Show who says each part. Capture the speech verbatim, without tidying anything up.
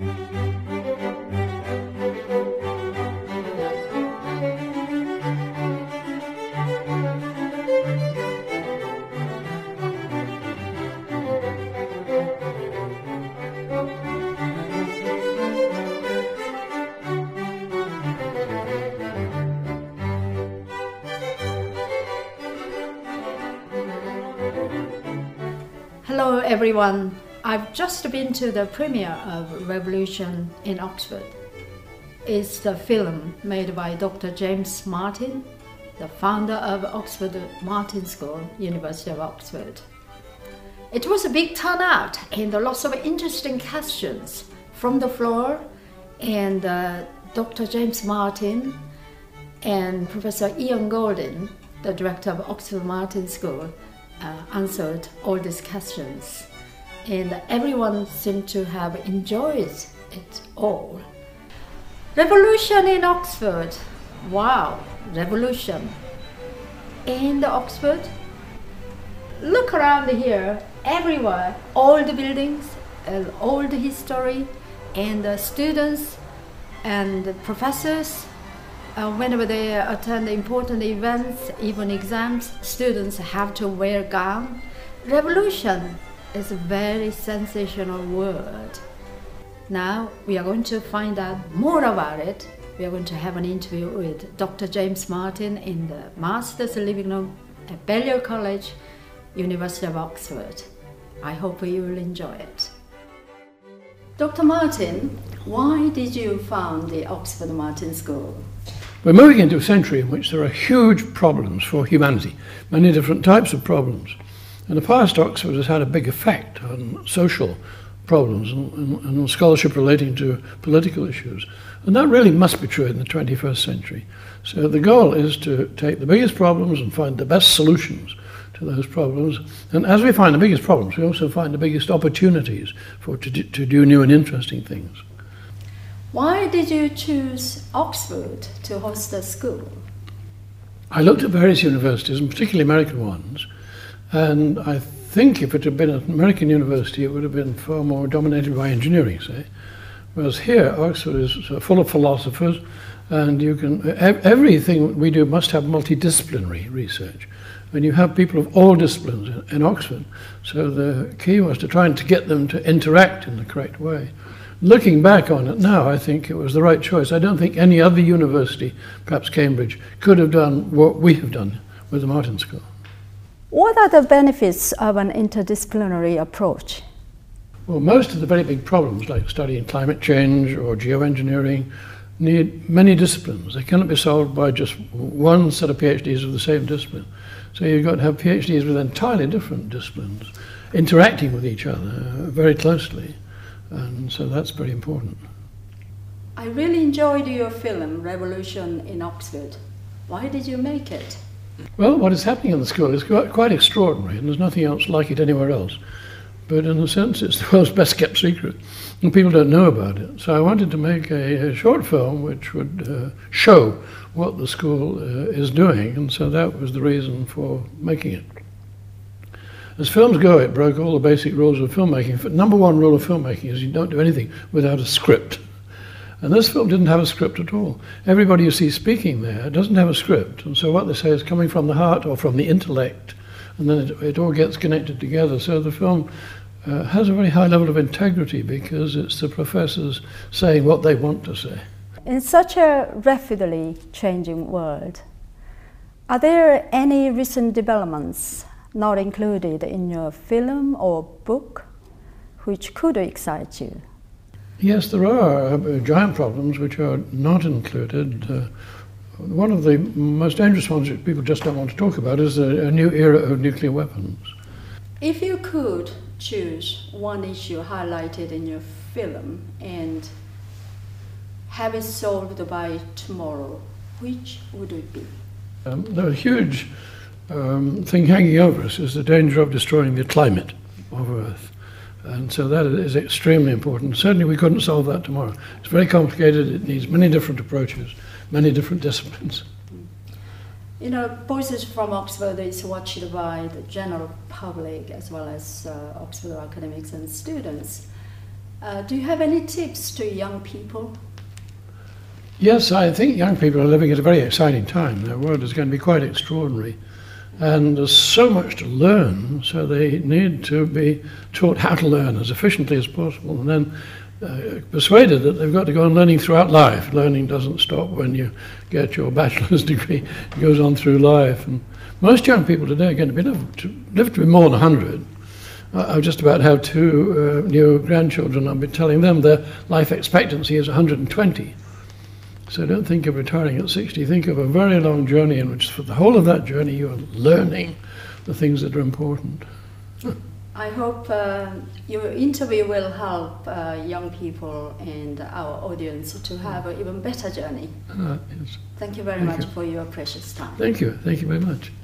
Speaker 1: Hello everyone, I've just been to the premiere of Revolution in Oxford. It's the film made by Doctor James Martin, the founder of Oxford Martin School, University of Oxford. It was a big turnout and lots of interesting questions from the floor, and uh, Doctor James Martin and Professor Ian Golden, the director of Oxford Martin School, Uh, answered all these questions, and everyone seemed to have enjoyed it all. Revolution in Oxford. Wow, revolution in Oxford. Look around here, everywhere, old buildings, uh, old history, and uh, students and professors. Uh, whenever they attend important events, even exams, students have to wear a gown. Revolution is a very sensational word. Now we are going to find out more about it. We are going to have an interview with Doctor James Martin in the Master's Living Room at Balliol College, University of Oxford. I hope you will enjoy it. Doctor Martin, why did you found the Oxford Martin School?
Speaker 2: We're moving into a century in which there are huge problems for humanity, many different types of problems. In the past, Oxford has had a big effect on social problems and, and, and scholarship relating to political issues. And that really must be true in the twenty-first century. So the goal is to take the biggest problems and find the best solutions to those problems. And as we find the biggest problems, we also find the biggest opportunities for to do, to do new and interesting things.
Speaker 1: Why did you choose Oxford to host the school?
Speaker 2: I looked at various universities, and particularly American ones, and I think if it had been an American university, it would have been far more dominated by engineering, say. Whereas here, Oxford is full of philosophers, and you can everything we do must have multidisciplinary research. And you have people of all disciplines in, in Oxford, so the key was to try and to get them to interact in the correct way. Looking back on it now, I think it was the right choice. I don't think any other university, perhaps Cambridge, could have done what we have done with the Martin School.
Speaker 1: What are the benefits of an interdisciplinary approach?
Speaker 2: Well, most of the very big problems, like studying climate change or geoengineering, need many disciplines. They cannot be solved by just one set of PhDs of the same discipline. So you've got to have PhDs with entirely different disciplines, interacting with each other very closely. And so that's very important.
Speaker 1: I really enjoyed your film, Revolution in Oxford. Why did you make it?
Speaker 2: Well, what is happening in the school is quite, quite extraordinary, and there's nothing else like it anywhere else. But in a sense, it's the world's best kept secret, and people don't know about it. So I wanted to make a, a short film which would uh, show what the school uh, is doing, and so that was the reason for making it. As films go, it broke all the basic rules of filmmaking. The number one rule of filmmaking is you don't do anything without a script. And this film didn't have a script at all. Everybody you see speaking there doesn't have a script. And so what they say is coming from the heart or from the intellect, and then it, it all gets connected together. So the film uh, has a very high level of integrity because it's the professors saying what they want to say.
Speaker 1: In such a rapidly changing world, are there any recent developments not included in your film or book, which could excite you?
Speaker 2: Yes, there are uh, giant problems which are not included. Uh, one of the most dangerous ones that people just don't want to talk about is a, a new era of nuclear weapons.
Speaker 1: If you could choose one issue highlighted in your film and have it solved by tomorrow, which would it be?
Speaker 2: Um, the huge um, thing hanging over us is the danger of destroying the climate of Earth. And so that is extremely important. Certainly we couldn't solve that tomorrow. It's very complicated, it needs many different approaches, many different disciplines.
Speaker 1: You know, Voices from Oxford is watched by the general public as well as uh, Oxford academics and students. Uh, do you have any tips to young people?
Speaker 2: Yes, I think young people are living at a very exciting time. Their world is going to be quite extraordinary. And there's so much to learn, so they need to be taught how to learn as efficiently as possible, and then uh, persuaded that they've got to go on learning throughout life. Learning doesn't stop when you get your bachelor's degree. It goes on through life. And most young people today are going to be live to, live to be more than one hundred. I just about have two uh, new grandchildren. I'll be telling them their life expectancy is one hundred twenty. So don't think of retiring at sixty. Think of a very long journey in which for the whole of that journey you're learning the things that are important.
Speaker 1: I hope uh, your interview will help uh, young people and our audience to have an even better journey.
Speaker 2: Uh, yes.
Speaker 1: Thank you very
Speaker 2: Thank
Speaker 1: much
Speaker 2: you.
Speaker 1: for your precious time.
Speaker 2: Thank you. Thank you very much.